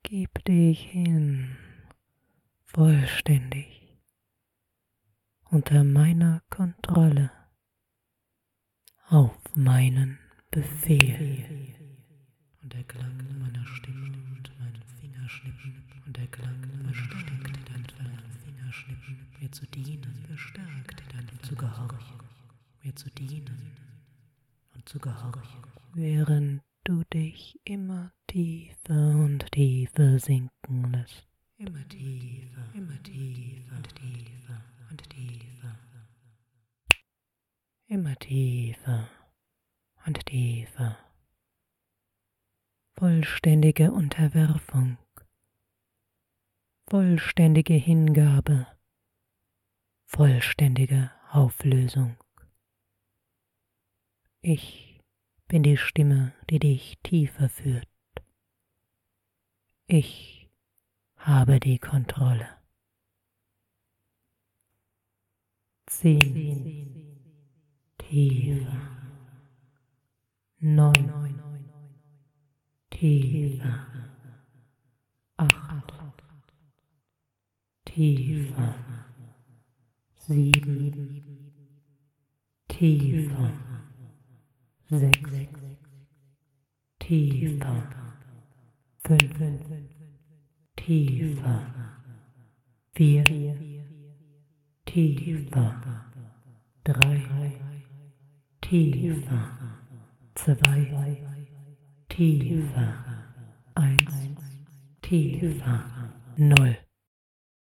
Gib dich hin, vollständig, unter meiner Kontrolle, auf meinen Befehl. Und der Klang meiner Stimme und meinen Fingerschnippen und der Klang meiner Stimme und deinen Fingerschnippen, mir zu dienen, bestärkt dein zu gehorchen, mir zu dienen und zu gehorchen, während du dich immer tiefer und tiefer sinken lässt. Immer tiefer und tiefer und tiefer. Immer tiefer und tiefer. Vollständige Unterwerfung, vollständige Hingabe, vollständige Auflösung. Ich bin die Stimme, die dich tiefer führt. Ich habe die Kontrolle. 10. Tiefer. 9. Tiefer. 8. Tiefer. 7. Tiefer. 6. Tiefer. 5. Tiefer. 4. Tiefer. 3. Tiefer. 2. Tiefer. 1. Tiefer. 0.